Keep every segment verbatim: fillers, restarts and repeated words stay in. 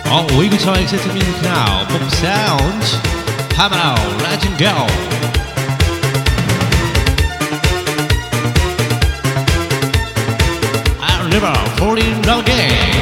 Oh, we can try accepting music now. Pop sounds. How about let it go? I'll never fall in love again.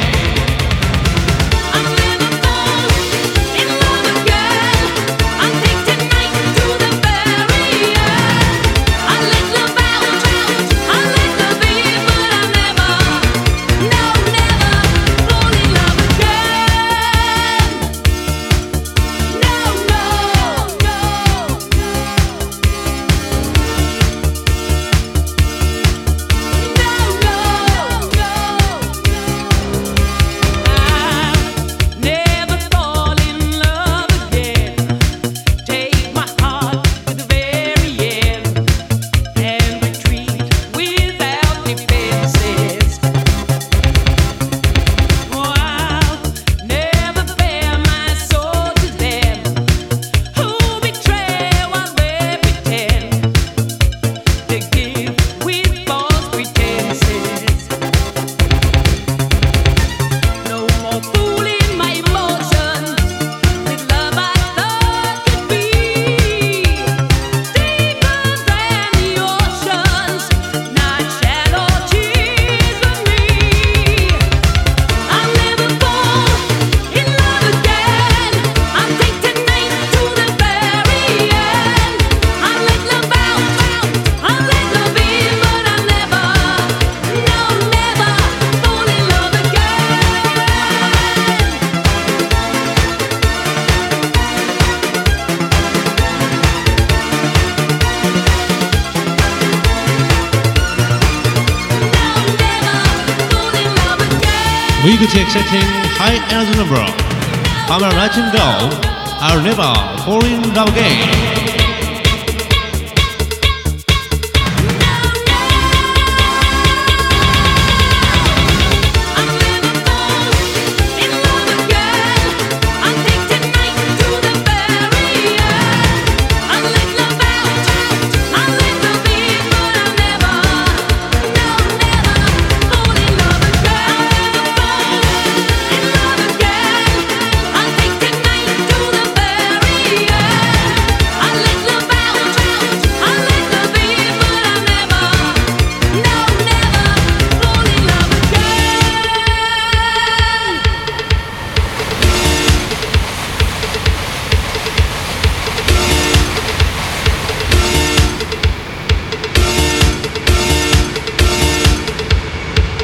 We could take setting high energy number. I'm a legend go. I'll never fall in love again.